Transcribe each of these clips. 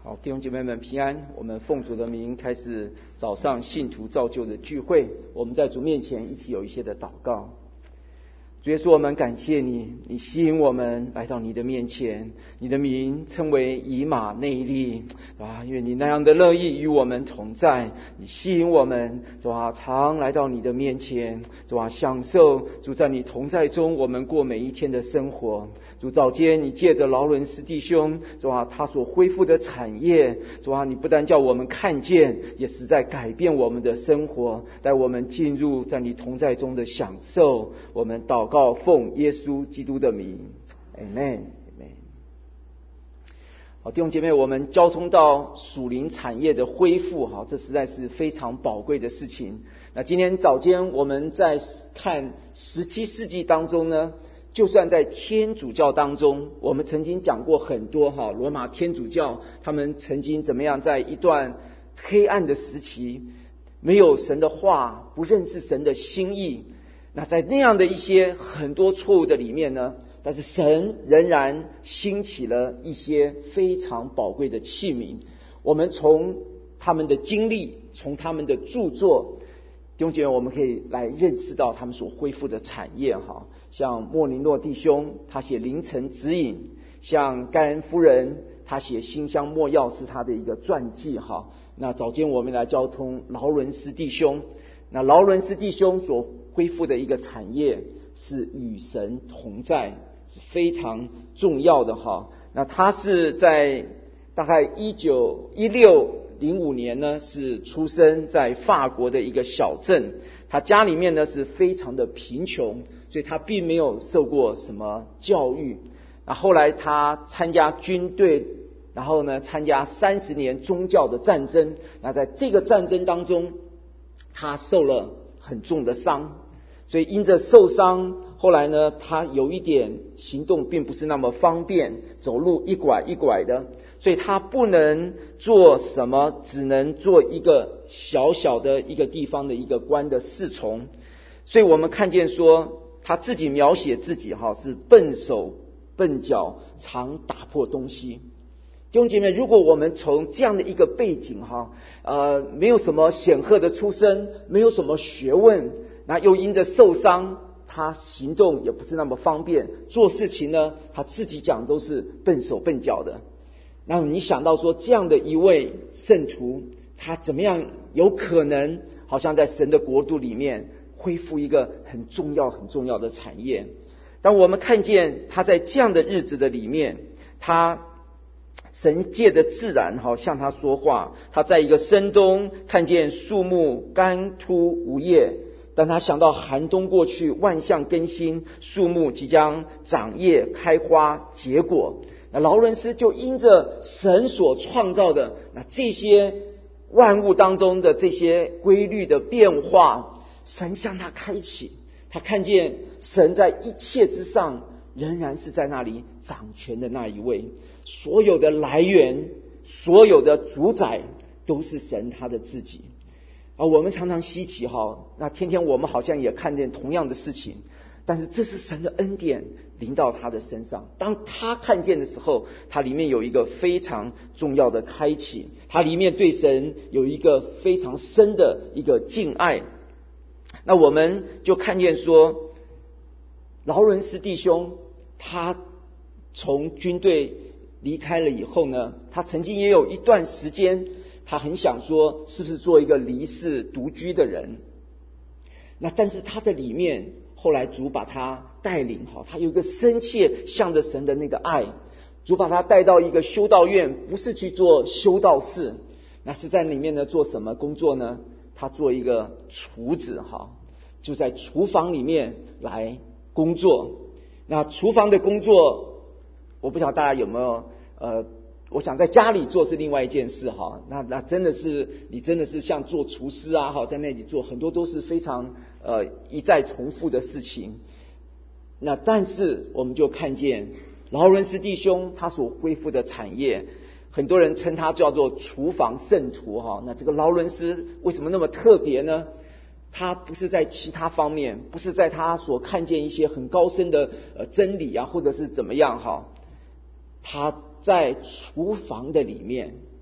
好，弟兄姐妹们平安。我们奉主的名开始早上信徒造就的聚会。我们在主面前一起有一些的祷告。主耶稣，我们感谢你，你吸引我们来到你的面前，你的名称为以马内利啊，因为你那样的乐意与我们同在，你吸引我们，主啊，常来到你的面前，主啊，享受主在你同在中我们过每一天的生活。主，早间你借着劳伦斯弟兄，主啊，他所恢复的产业，主啊，你不但叫我们看见，也实在改变我们的生活，带我们进入在你同在中的享受。我们祷告奉耶稣基督的名 Amen。 好，弟兄姐妹，我们交通到属灵产业的恢复，这实在是非常宝贵的事情。那今天早间我们在看17世纪当中呢，就算在天主教当中，我们曾经讲过很多罗马天主教他们曾经怎么样在一段黑暗的时期，没有神的话，不认识神的心意，那在那样的一些很多错误的里面呢，但是神仍然兴起了一些非常宝贵的器皿。我们从他们的经历，从他们的著作，弟兄姐妹，我们可以来认识到他们所恢复的产业。像莫尼诺弟兄他写凌晨指引，像盖恩夫人他写馨香没药是他的一个传记。那早间我们来交通劳伦斯弟兄，那劳伦斯弟兄所恢复的一个产业是与神同在，是非常重要的。那他是在大概1605年呢，是出生在法国的一个小镇，他家里面呢是非常的贫穷，所以他并没有受过什么教育。那后来他参加军队，然后呢参加30年宗教的战争，那在这个战争当中他受了很重的伤，所以因着受伤，后来呢他有一点行动并不是那么方便，走路一拐一拐的，所以他不能做什么，只能做一个小小的一个地方的一个官的侍从。所以我们看见说他自己描写自己是笨手笨脚，常打破东西。弟兄姐妹，如果我们从这样的一个背景没有什么显赫的出身，没有什么学问，那又因着受伤，他行动也不是那么方便，做事情呢他自己讲都是笨手笨脚的。那你想到说这样的一位圣徒，他怎么样有可能好像在神的国度里面恢复一个很重要很重要的产业？当我们看见他在这样的日子的里面，他神借的自然向他说话。他在一个深冬看见树木干枯无叶，当他想到寒冬过去，万象更新，树木即将长叶开花结果，那劳伦斯就因着神所创造的那这些万物当中的这些规律的变化，神向他开启，他看见神在一切之上仍然是在那里掌权的那一位，所有的来源，所有的主宰都是神他的自己。我们常常稀奇那天天我们好像也看见同样的事情，但是这是神的恩典临到他的身上。当他看见的时候，他里面有一个非常重要的开启，他里面对神有一个非常深的一个敬爱。那我们就看见说，劳伦斯弟兄他从军队离开了以后呢，他曾经也有一段时间他很想说是不是做一个离世独居的人。那但是他的里面后来主把他带领他有一个深切向着神的那个爱，主把他带到一个修道院，不是去做修道士，那是在里面呢做什么工作呢？他做一个厨子就在厨房里面来工作。那厨房的工作我不晓得大家有没有我想在家里做是另外一件事那真的是你真的是像做厨师在那里做很多都是非常一再重复的事情。那但是我们就看见劳伦斯弟兄他所恢复的产业，很多人称他叫做厨房圣徒那这个劳伦斯为什么那么特别呢？他不是在其他方面，不是在他所看见一些很高深的真理或者是怎么样他在厨房的里面，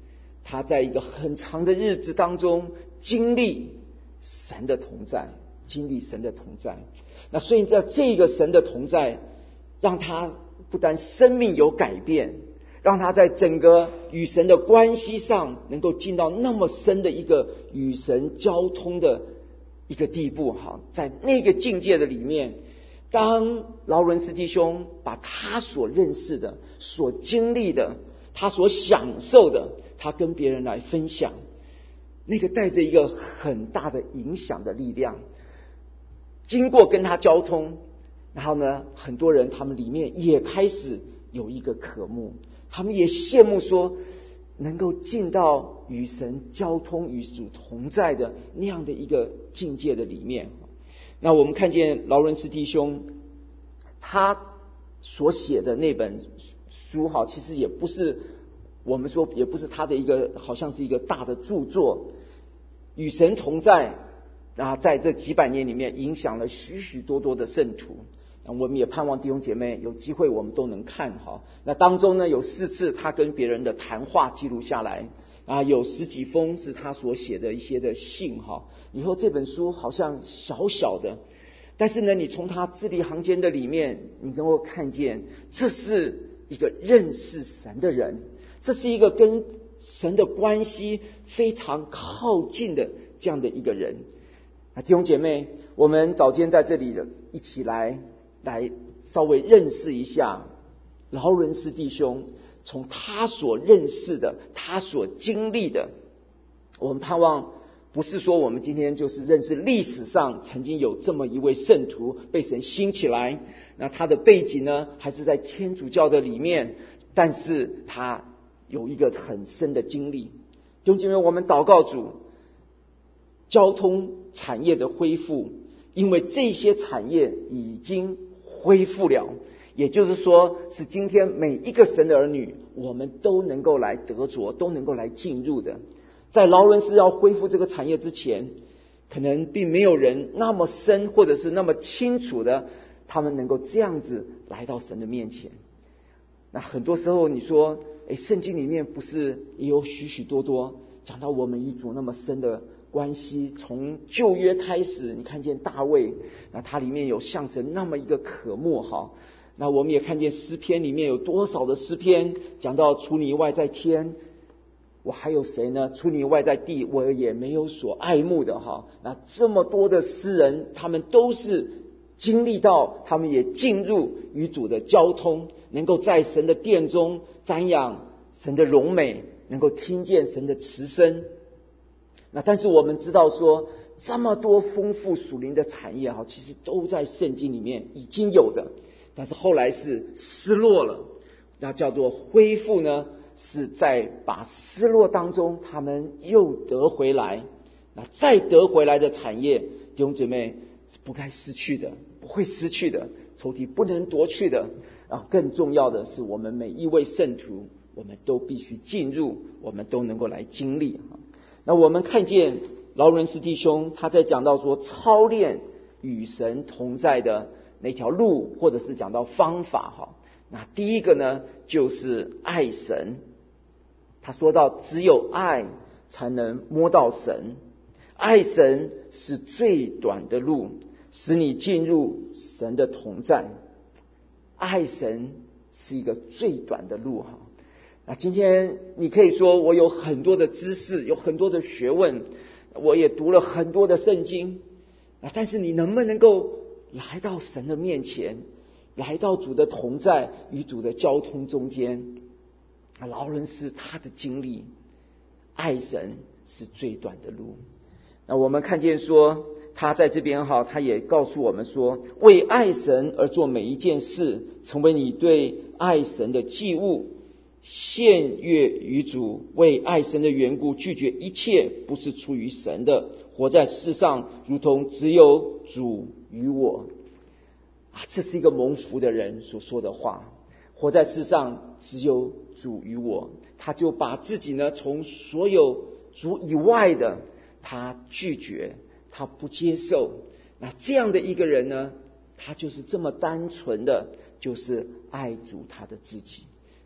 他在一个很长的日子当中经历神的同在，经历神的同在。那所以在这个神的同在，让他不但生命有改变，让他在整个与神的关系上能够进到那么深的一个与神交通的一个地步。在那个境界的里面，当劳伦斯弟兄把他所认识的、所经历的、他所享受的，他跟别人来分享，那个带着一个很大的影响的力量，经过跟他交通，然后呢，很多人他们里面也开始有一个渴慕，他们也羡慕说能够进到与神交通、与主同在的那样的一个境界的里面。那我们看见劳伦斯弟兄他所写的那本书其实也不是我们说也不是他的一个好像是一个大的著作，与神同在，然后在这几百年里面影响了许许多多的圣徒。我们也盼望弟兄姐妹有机会我们都能看。那当中呢有4次他跟别人的谈话记录下来，有10几封是他所写的一些的信。你说这本书好像小小的，但是呢你从他字里行间的里面，你能够看见这是一个认识神的人，这是一个跟神的关系非常靠近的这样的一个人。弟兄姐妹，我们早间在这里一起来稍微认识一下劳伦斯弟兄，从他所认识的、他所经历的，我们盼望不是说我们今天就是认识历史上曾经有这么一位圣徒被神兴起来，那他的背景呢还是在天主教的里面，但是他有一个很深的经历。弟兄姐妹，我们祷告主交通产业的恢复，因为这些产业已经恢复了，也就是说是今天每一个神的儿女我们都能够来得着，都能够来进入的。在劳伦斯要恢复这个产业之前，可能并没有人那么深或者是那么清楚的他们能够这样子来到神的面前。那很多时候你说圣经里面不是也有许许多多讲到我们与主那么深的关系，从旧约开始你看见大卫，那他里面有向神那么一个渴慕。那我们也看见诗篇里面有多少的诗篇讲到除你以外在天我还有谁呢？除你以外在地我也没有所爱慕的。那这么多的诗人，他们都是经历到，他们也进入与主的交通，能够在神的殿中瞻仰神的荣美，能够听见神的慈声。那但是我们知道说，这么多丰富属灵的产业其实都在圣经里面已经有的，但是后来是失落了。那叫做恢复呢，是在把失落当中他们又得回来。那再得回来的产业，弟兄姐妹，是不该失去的，不会失去的，仇敌不能夺去的。更重要的是我们每一位圣徒，我们都必须进入，我们都能够来经历。那我们看见劳伦斯弟兄他在讲到说操练与神同在的那条路，或者是讲到方法。那第一个呢就是爱神。他说到只有爱才能摸到神，爱神是最短的路，使你进入神的同在。爱神是一个最短的路。那今天你可以说我有很多的知识，有很多的学问，我也读了很多的圣经，但是你能不能够来到神的面前，来到主的同在与主的交通中间？劳伦斯他的经历，爱神是最短的路。那我们看见说他在这边他也告诉我们说，为爱神而做每一件事，成为你对爱神的祭物，献悦于主，为爱神的缘故拒绝一切不是出于神的，活在世上如同只有主与我。这是一个蒙福的人所说的话，活在世上只有主与我。他就把自己呢从所有主以外的他拒绝，他不接受。那这样的一个人呢，他就是这么单纯的就是爱主他的自己。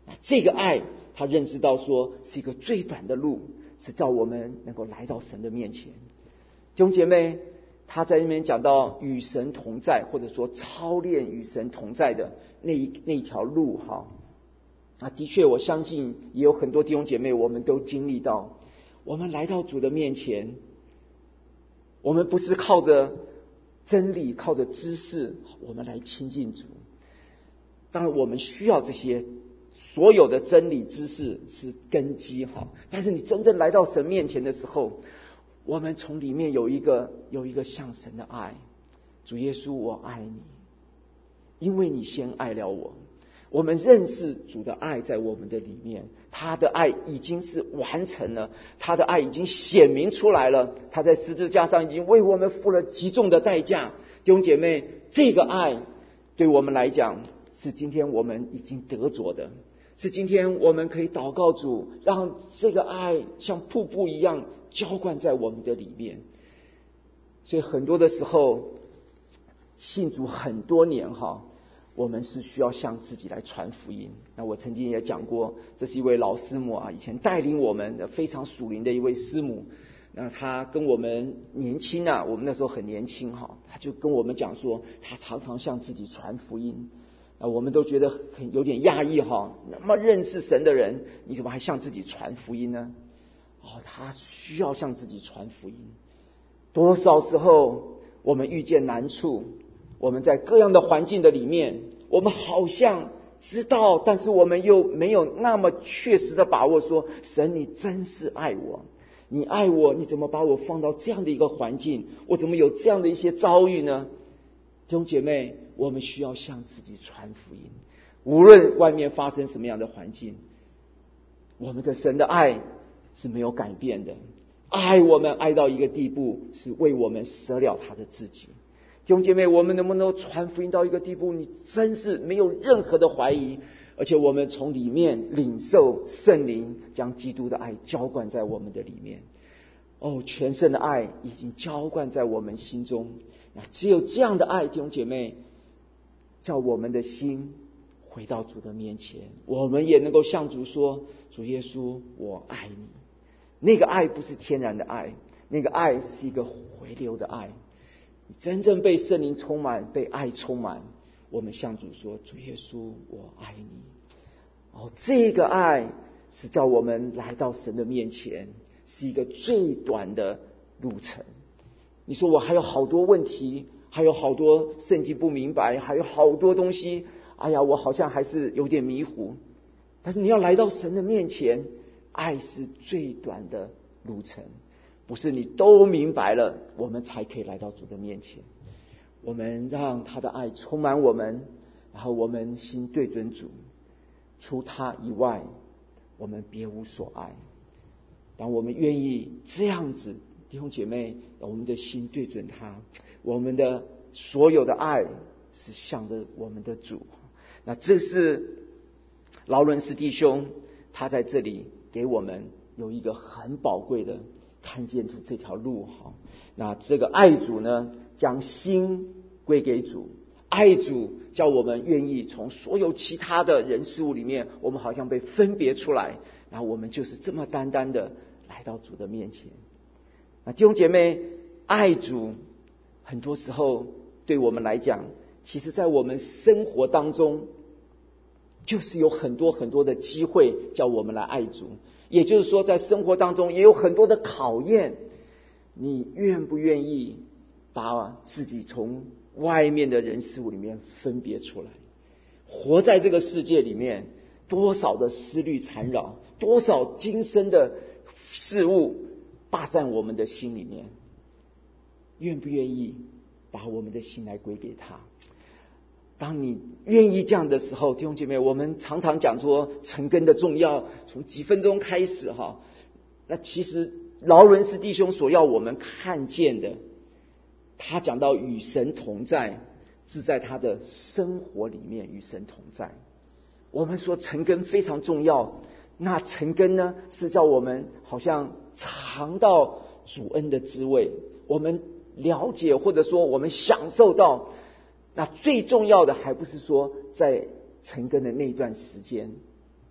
这个爱他认识到说是一个最短的路，是叫我们能够来到神的面前。弟兄姐妹，他在那边讲到与神同在，或者说操练与神同在的那一条路哈。的确我相信也有很多弟兄姐妹我们都经历到，我们来到主的面前，我们不是靠着真理靠着知识我们来亲近主，当然我们需要这些所有的真理知识是根基哈，但是你真正来到神面前的时候，我们从里面有一个向神的爱。主耶稣，我爱你，因为你先爱了我。我们认识主的爱在我们的里面，他的爱已经是完成了，他的爱已经显明出来了，他在十字架上已经为我们付了极重的代价。弟兄姐妹，这个爱对我们来讲是今天我们已经得着的，是今天我们可以祷告主，让这个爱像瀑布一样浇灌在我们的里面。所以很多的时候信主很多年哈，我们是需要向自己来传福音。那我曾经也讲过，这是一位老师母以前带领我们的非常属灵的一位师母。那他跟我们年轻我们那时候很年轻他就跟我们讲说，他常常向自己传福音。我们都觉得有点讶异那么认识神的人，你怎么还向自己传福音呢？他需要向自己传福音。多少时候我们遇见难处，我们在各样的环境的里面，我们好像知道，但是我们又没有那么确实的把握说，神你真是爱我，你爱我，你怎么把我放到这样的一个环境，我怎么有这样的一些遭遇呢？弟兄姐妹，我们需要向自己传福音。无论外面发生什么样的环境，我们的神的爱是没有改变的，爱我们爱到一个地步，是为我们舍了他的自己。弟兄姐妹，我们能不能传福音到一个地步，你真是没有任何的怀疑，而且我们从里面领受圣灵将基督的爱浇灌在我们的里面。全胜的爱已经浇灌在我们心中。那只有这样的爱，弟兄姐妹，叫我们的心回到主的面前，我们也能够向主说，主耶稣，我爱你。那个爱不是天然的爱，那个爱是一个回流的爱。你真正被圣灵充满，被爱充满，我们向主说，主耶稣，我爱你。这个爱是叫我们来到神的面前，是一个最短的路程。你说我还有好多问题，还有好多圣经不明白，还有好多东西，我好像还是有点迷糊。但是你要来到神的面前，爱是最短的路程，不是你都明白了我们才可以来到主的面前。我们让他的爱充满我们，然后我们心对准主，除他以外我们别无所爱。当我们愿意这样子，弟兄姐妹，我们的心对准他，我们的所有的爱是向着我们的主。那这是劳伦斯弟兄他在这里给我们有一个很宝贵的看见出这条路。那这个爱主呢，将心归给主，爱主叫我们愿意从所有其他的人事物里面，我们好像被分别出来，然后我们就是这么单单的来到主的面前。那弟兄姐妹，爱主很多时候对我们来讲，其实在我们生活当中就是有很多很多的机会叫我们来爱主。也就是说，在生活当中也有很多的考验，你愿不愿意把自己从外面的人事物里面分别出来？活在这个世界里面，多少的思虑缠绕，多少今生的事物霸占我们的心里面，愿不愿意把我们的心来归给他？当你愿意这样的时候，弟兄姐妹，我们常常讲说成根的重要，从几分钟开始那其实劳伦斯弟兄所要我们看见的，他讲到与神同在，是在他的生活里面与神同在。我们说成根非常重要，那成根呢，是叫我们好像尝到主恩的滋味，我们了解或者说我们享受到。那最重要的还不是说在成根的那段时间，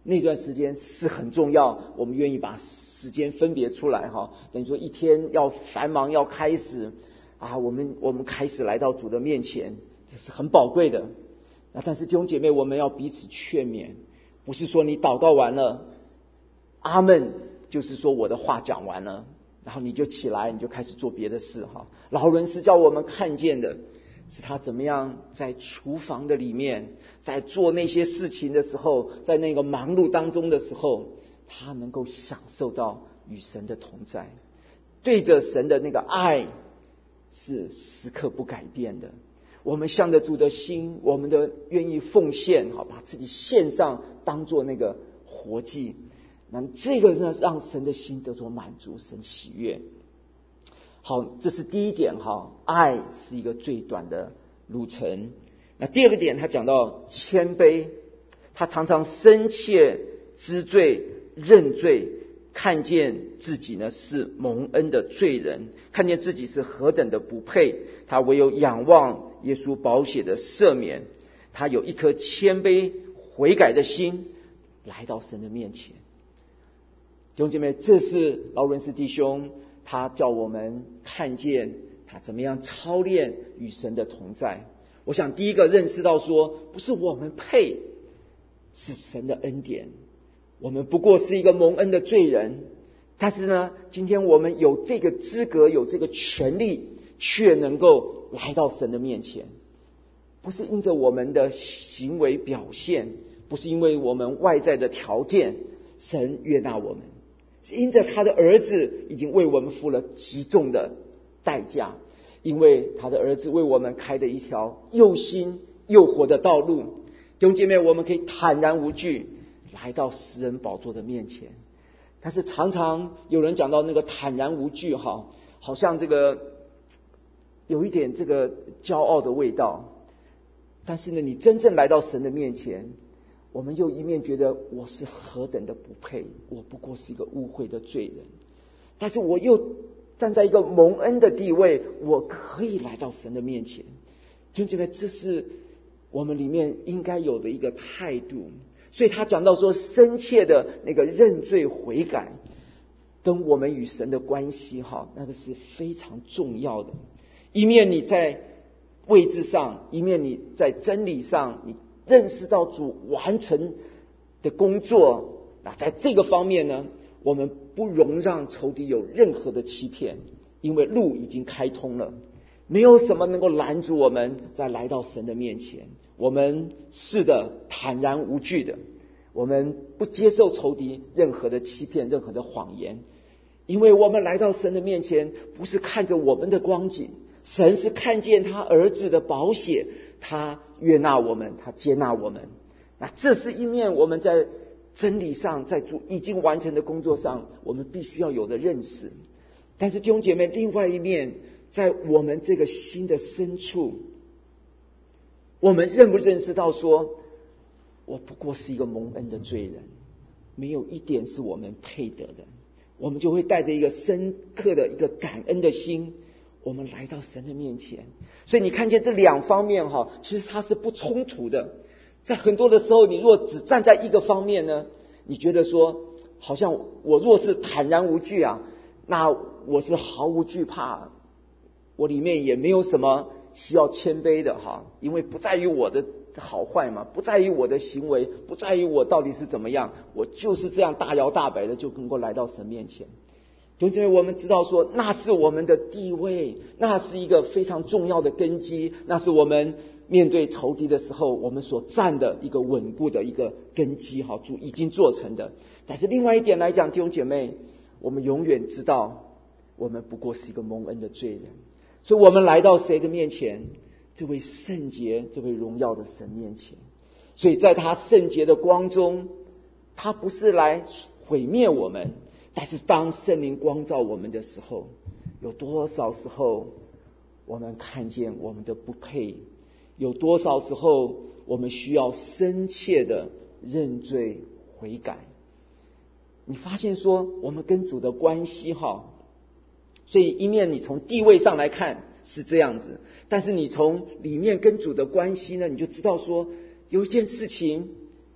那段时间是很重要，我们愿意把时间分别出来哈，等于说一天要繁忙要开始啊，我们开始来到主的面前，这是很宝贵的。但是弟兄姐妹，我们要彼此劝勉，不是说你祷告完了，阿们，就是说我的话讲完了，然后你就起来，你就开始做别的事哈。劳伦斯叫我们看见的是他怎么样在厨房的里面，在做那些事情的时候，在那个忙碌当中的时候，他能够享受到与神的同在，对着神的那个爱是时刻不改变的。我们向着主的心，我们的愿意奉献，好，把自己献上，当做那个活祭。那这个呢，让神的心得着满足，神喜悦。好，这是第一点哈，爱是一个最短的路程。那第二个点，他讲到谦卑，他常常深切知罪认罪，看见自己呢是蒙恩的罪人，看见自己是何等的不配，他唯有仰望耶稣宝血的赦免，他有一颗谦卑悔改的心，来到神的面前。弟兄姐妹，这是劳伦斯弟兄他叫我们看见他怎么样操练与神的同在。我想第一个认识到说，不是我们配，是神的恩典，我们不过是一个蒙恩的罪人，但是呢，今天我们有这个资格，有这个权利，却能够来到神的面前，不是因着我们的行为表现，不是因为我们外在的条件，神悦纳我们，是因着他的儿子已经为我们付了极重的代价，因为他的儿子为我们开的一条又新又活的道路。弟兄姐妹，我们可以坦然无惧来到施恩宝座的面前。但是常常有人讲到那个坦然无惧哈，好像这个有一点这个骄傲的味道。但是呢，你真正来到神的面前，我们又一面觉得我是何等的不配，我不过是一个污秽的罪人，但是我又站在一个蒙恩的地位，我可以来到神的面前。弟兄姐妹，这是我们里面应该有的一个态度。所以他讲到说，深切的那个认罪悔改跟我们与神的关系哈，那个是非常重要的。一面你在位置上，一面你在真理上，你认识到主完成的工作，那在这个方面呢，我们不容让仇敌有任何的欺骗，因为路已经开通了，没有什么能够拦阻我们再来到神的面前。我们是的坦然无惧的，我们不接受仇敌任何的欺骗，任何的谎言，因为我们来到神的面前，不是看着我们的光景，神是看见他儿子的宝血，他悦纳我们，他接纳我们。那这是一面我们在真理上，在主已经完成的工作上，我们必须要有的认识。但是弟兄姐妹，另外一面，在我们这个心的深处，我们认不认识到说，我不过是一个蒙恩的罪人，没有一点是我们配得的，我们就会带着一个深刻的一个感恩的心，我们来到神的面前。所以你看见这两方面哈，其实它是不冲突的。在很多的时候，你若只站在一个方面呢，你觉得说，好像我若是坦然无惧啊，那我是毫无惧怕，我里面也没有什么需要谦卑的哈，因为不在于我的好坏嘛，不在于我的行为，不在于我到底是怎么样，我就是这样大摇大摆的就能够来到神面前。弟兄姐妹，我们知道说，那是我们的地位，那是一个非常重要的根基，那是我们面对仇敌的时候我们所站的一个稳固的一个根基哈，主已经做成的。但是另外一点来讲，弟兄姐妹，我们永远知道我们不过是一个蒙恩的罪人，所以我们来到谁的面前？这位圣洁这位荣耀的神面前。所以在他圣洁的光中，他不是来毁灭我们，但是当圣灵光照我们的时候，有多少时候我们看见我们的不配，有多少时候我们需要深切的认罪悔改。你发现说我们跟主的关系哈，所以一面你从地位上来看是这样子，但是你从里面跟主的关系呢，你就知道说有一件事情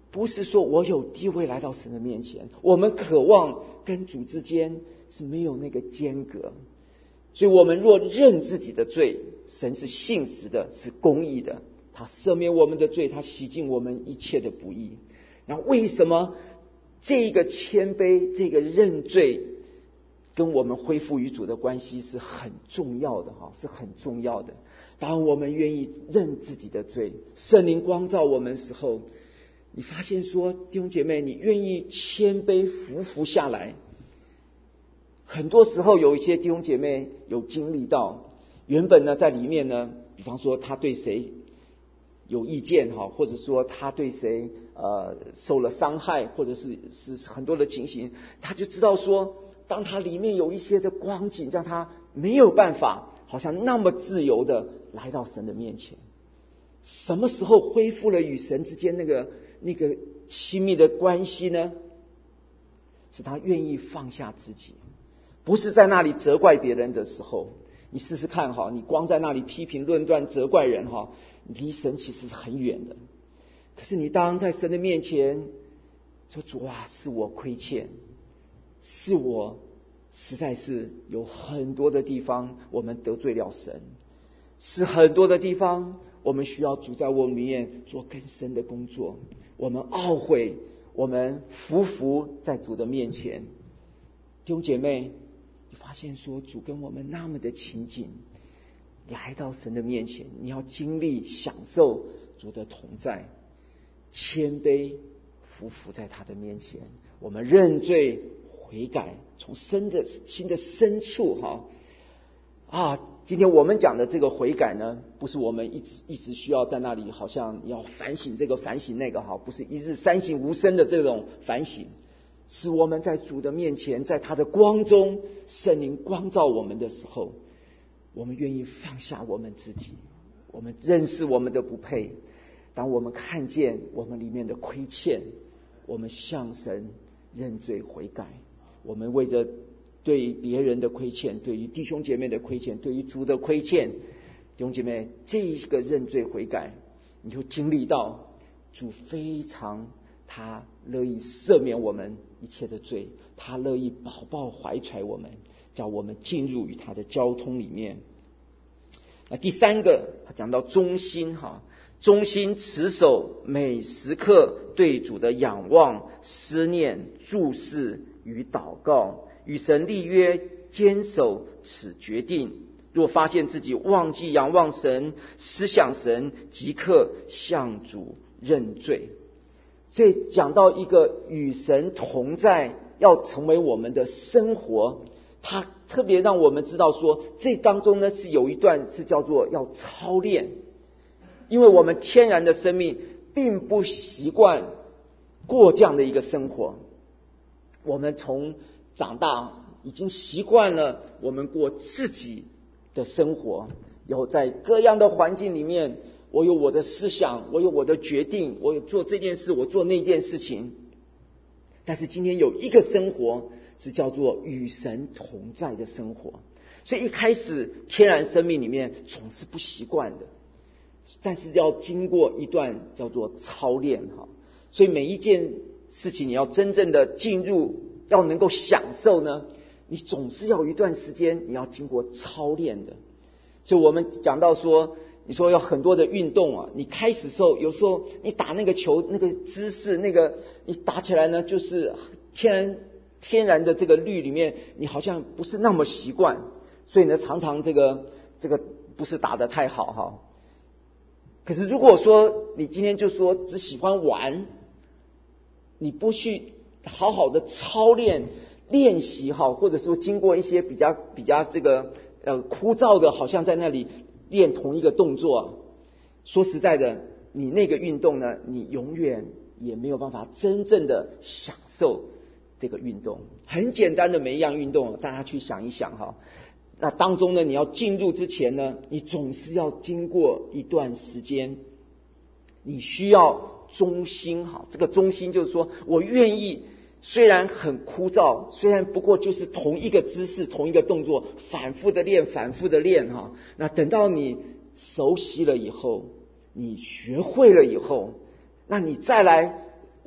不是说我有地位来到神的面前，我们渴望跟主之间是没有那个间隔。所以我们若认自己的罪，神是信实的，是公义的，他赦免我们的罪，他洗净我们一切的不义。那为什么这个谦卑，这个认罪跟我们恢复与主的关系是很重要的，是很重要的。当我们愿意认自己的罪，圣灵光照我们的时候，你发现说，弟兄姐妹，你愿意谦卑服下来。很多时候有一些弟兄姐妹有经历到，原本呢在里面呢，比方说他对谁有意见或者说他对谁受了伤害，或者是很多的情形，他就知道说，当他里面有一些的光景，让他没有办法好像那么自由的来到神的面前。什么时候恢复了与神之间那个亲密的关系呢？是他愿意放下自己，不是在那里责怪别人的时候。你试试看你光在那里批评论断责怪人离神其实是很远的。可是你当在神的面前说，主啊，是我亏欠，是我实在是有很多的地方我们得罪了神，是很多的地方我们需要主在我们里面做更深的工作，我们懊悔，我们服在主的面前。弟兄姐妹，你发现说，主跟我们那么的亲近，来到神的面前，你要经历享受主的同在，谦卑服在他的面前，我们认罪悔改，从心的深处今天我们讲的这个悔改呢，不是我们一直需要在那里好像要反省这个反省那个不是一日三省吾身的这种反省，是我们在主的面前，在他的光中，圣灵光照我们的时候，我们愿意放下我们自己，我们认识我们的不配。当我们看见我们里面的亏欠，我们向神认罪悔改，我们为着对别人的亏欠，对于弟兄姐妹的亏欠，对于主的亏欠，弟兄姐妹，这一个认罪悔改，你就经历到主非常他乐意赦免我们一切的罪，他乐意保抱怀揣我们，叫我们进入与他的交通里面。那第三个，他讲到忠心忠心持守每时刻对主的仰望、思念、注视与祷告，与神立约，坚守此决定。若发现自己忘记仰望神、思想神，即刻向主认罪。所以讲到一个与神同在要成为我们的生活，他特别让我们知道说，这当中呢是有一段是叫做要操练。因为我们天然的生命并不习惯过这样的一个生活，我们从长大已经习惯了我们过自己的生活，有在各样的环境里面，我有我的思想，我有我的决定，我有做这件事，我做那件事情。但是今天有一个生活是叫做与神同在的生活，所以一开始天然生命里面总是不习惯的，但是要经过一段叫做操练所以每一件事情你要真正的进入，要能够享受呢，你总是要一段时间，你要经过操练的。就我们讲到说，你说有很多的运动你开始时候，有时候你打那个球，那个姿势，那个你打起来呢，就是天然的这个律里面，你好像不是那么习惯，所以呢，常常这个不是打得太好可是如果说你今天就说只喜欢玩，你不去好好的操练练习或者说经过一些比较这个枯燥的，好像在那里练同一个动作，说实在的，你那个运动呢，你永远也没有办法真正的享受这个运动。很简单的每一样运动，大家去想一想那当中呢，你要进入之前呢，你总是要经过一段时间，你需要忠心这个忠心就是说，我愿意，虽然很枯燥，虽然不过就是同一个姿势同一个动作，反复的练那等到你熟悉了以后，你学会了以后，那你再来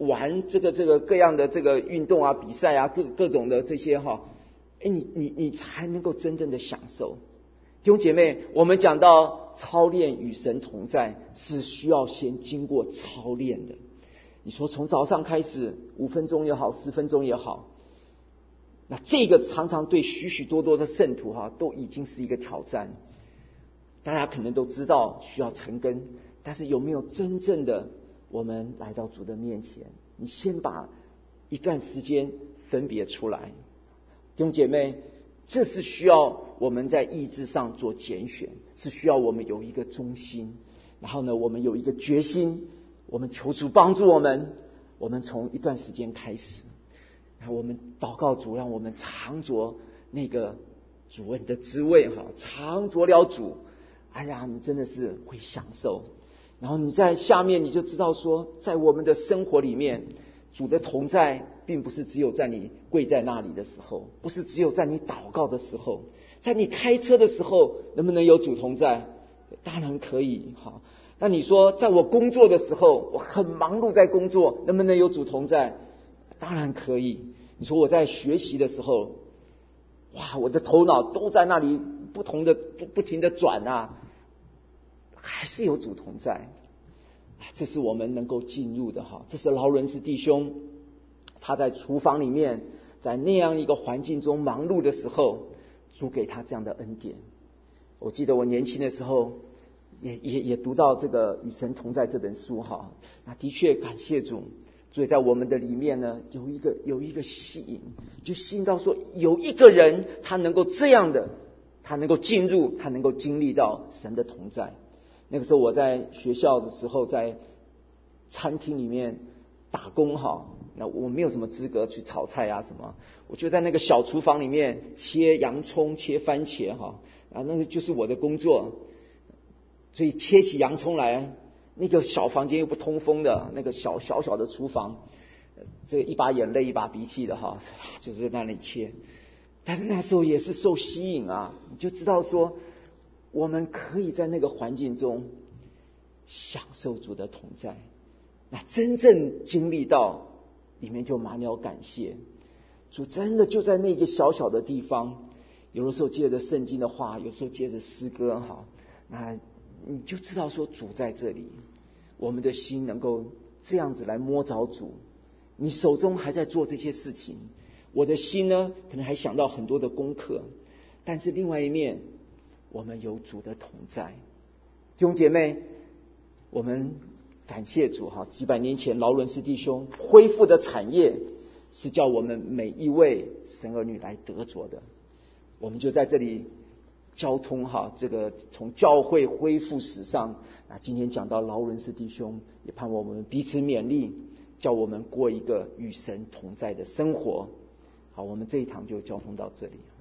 玩这个各样的这个运动啊、比赛啊、各种的这些你才能够真正的享受。弟兄姐妹，我们讲到操练与神同在，是需要先经过操练的。你说从早上开始5分钟也好，10分钟也好，那这个常常对许许多多的圣徒都已经是一个挑战。大家可能都知道需要晨更，但是有没有真正的我们来到主的面前，你先把一段时间分别出来。弟兄姐妹，这是需要我们在意志上做拣选，是需要我们有一个忠心，然后呢，我们有一个决心，我们求主帮助我们从一段时间开始，我们祷告主，让我们尝着那个主恩的滋味尝着了主，哎呀，你真的是会享受。然后你在下面你就知道说，在我们的生活里面，主的同在并不是只有在你跪在那里的时候，不是只有在你祷告的时候，在你开车的时候能不能有主同在？当然可以。那你说在我工作的时候，我很忙碌在工作，能不能有主同在？当然可以。你说我在学习的时候，哇，我的头脑都在那里不停的转啊，还是有主同在。这是我们能够进入的这是劳伦斯弟兄他在厨房里面，在那样一个环境中忙碌的时候，主给他这样的恩典。我记得我年轻的时候也读到这个与神同在这本书那的确感谢主，所以在我们的里面呢，有一个吸引，就吸引到说有一个人他能够这样的，他能够进入，他能够经历到神的同在。那个时候我在学校的时候，在餐厅里面打工那我没有什么资格去炒菜啊什么，我就在那个小厨房里面切洋葱、切番茄那个就是我的工作。所以切起洋葱来，那个小房间又不通风的，那个小的厨房，这一把眼泪一把鼻涕的就是在那里切。但是那时候也是受吸引你就知道说，我们可以在那个环境中享受主的同在，那真正经历到里面就满了感谢。主真的就在那个小小的地方，有的时候借着圣经的话，有时候借着诗歌那你就知道说主在这里，我们的心能够这样子来摸着主。你手中还在做这些事情，我的心呢可能还想到很多的功课，但是另外一面我们有主的同在。弟兄姐妹，我们感谢主几百年前劳伦斯弟兄恢复的产业，是叫我们每一位神儿女来得着的。我们就在这里交通这个从教会恢复史上今天讲到劳伦斯弟兄，也盼望我们彼此勉励，叫我们过一个与神同在的生活。好，我们这一堂就交通到这里。